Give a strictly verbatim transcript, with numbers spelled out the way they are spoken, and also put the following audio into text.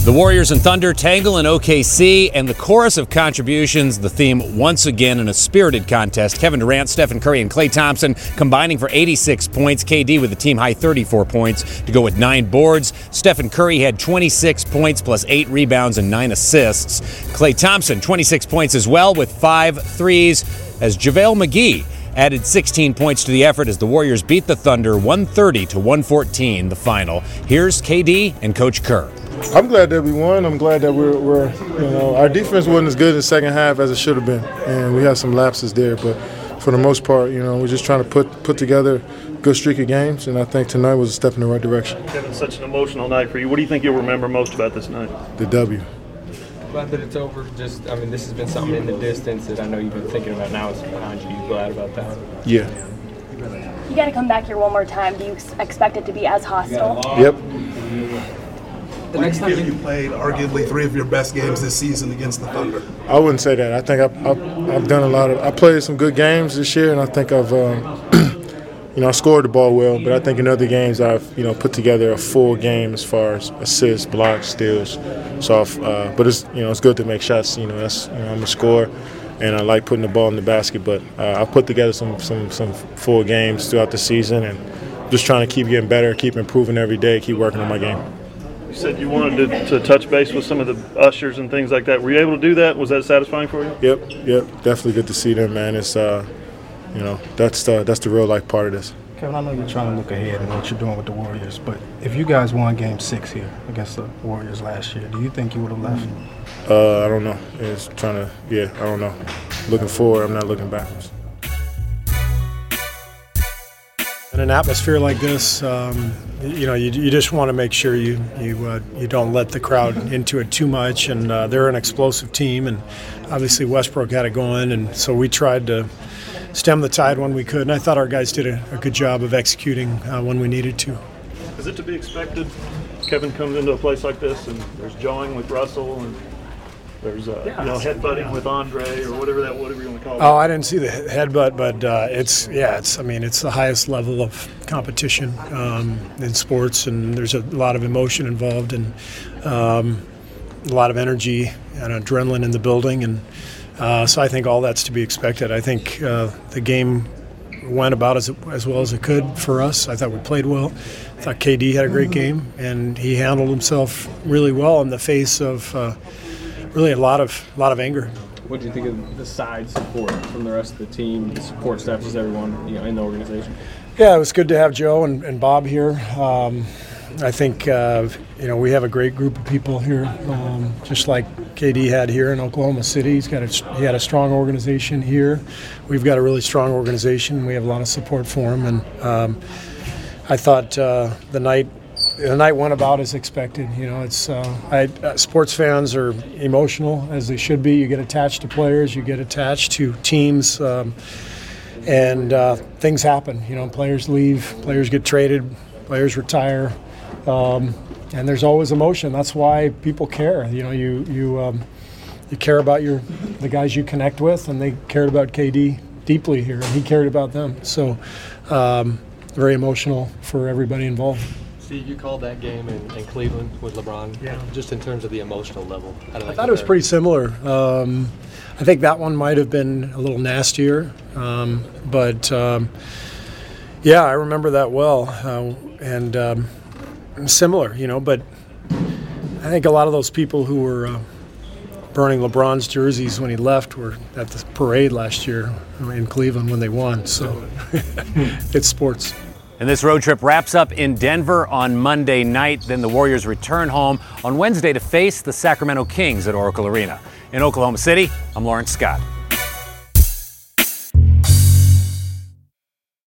The Warriors and Thunder tangle in O K C, and the chorus of contributions, the theme once again in a spirited contest. Kevin Durant, Stephen Curry, and Klay Thompson combining for eighty-six points. K D with the team-high thirty-four points to go with nine boards. Stephen Curry had twenty-six points plus eight rebounds and nine assists. Klay Thompson, twenty-six points as well with five threes, as JaVale McGee added sixteen points to the effort as the Warriors beat the Thunder one thirty to one fourteen, the final. Here's K D and Coach Kerr. I'm glad that we won. I'm glad that we're, we're, you know, our defense wasn't as good in the second half as it should have been, and we had some lapses there. But for the most part, you know, we're just trying to put put together a good streak of games, and I think tonight was a step in the right direction. Kevin, such an emotional night for you. What do you think you'll remember most about this night? The W. Glad that it's over. Just, I mean, this has been something in the distance that I know you've been thinking about. Now it's behind you. You glad about that? Yeah. You got to come back here one more time. Do you expect it to be as hostile? Yep. The next time you played arguably three of your best games this season against the Thunder. I wouldn't say that. I think I've, I've, I've done a lot of – I played some good games this year, and I think I've um, – you know, I scored the ball well, but I think in other games I've, you know, put together a full game as far as assists, blocks, steals. So, I've, uh, but it's, you know, it's good to make shots. You know, that's, you know, I'm a scorer, and I like putting the ball in the basket. But uh, I've put together some, some, some full games throughout the season, and just trying to keep getting better, keep improving every day, keep working on my game. You said you wanted to, to touch base with some of the ushers and things like that. Were you able to do that? Was that satisfying for you? Yep, yep, definitely good to see them, man. It's, uh, you know, that's the that's the real life part of this. Kevin, I know you're trying to look ahead and what you're doing with the Warriors, but if you guys won Game Six here against the Warriors last year, do you think you would have left? Uh, I don't know. It's trying to, yeah, I don't know. Looking forward, I'm not looking backwards. In an atmosphere like this, um, you know, you, you just want to make sure you you uh, you don't let the crowd into it too much. And uh, they're an explosive team, and obviously Westbrook had it going, and so we tried to stem the tide when we could. And I thought our guys did a, a good job of executing uh, when we needed to. Is it to be expected? Kevin comes into a place like this, and there's jawing with Russell, and there's uh, yeah, you know headbutting with Andre or whatever that whatever you want to call it. Oh, I didn't see the headbutt, but uh, it's yeah, it's I mean it's the highest level of competition um, in sports, and there's a lot of emotion involved and um, a lot of energy and adrenaline in the building, and uh, so I think all that's to be expected. I think uh, the game went about as as well as it could for us. I thought we played well. I thought K D had a great game, and he handled himself really well in the face of. Uh, Really, a lot of a lot of anger. What do you think of the side support from the rest of the team, the support staff, just everyone you know in the organization? Yeah, it was good to have Joe and, and Bob here. Um, I think uh, you know we have a great group of people here, um, just like K D had here in Oklahoma City. He's got a, he had a strong organization here. We've got a really strong organization. We have a lot of support for him, and um, I thought uh, the night. The night went about as expected. You know, it's uh, I, uh, sports fans are emotional as they should be. You get attached to players, you get attached to teams, um, and uh, things happen. You know, players leave, players get traded, players retire, um, and there's always emotion. That's why people care. You know, you you um, you care about your the guys you connect with, and they cared about K D deeply here, and he cared about them. So, um, very emotional for everybody involved. Steve, you called that game in, in Cleveland with LeBron. Yeah. Just in terms of the emotional level. How did I thought it was pretty similar. Um, I think that one might have been a little nastier, um, but um, yeah, I remember that well, uh, and um, similar, you know. But I think a lot of those people who were uh, burning LeBron's jerseys when he left were at the parade last year in Cleveland when they won. So it's sports. And this road trip wraps up in Denver on Monday night. Then the Warriors return home on Wednesday to face the Sacramento Kings at Oracle Arena. In Oklahoma City, I'm Lawrence Scott.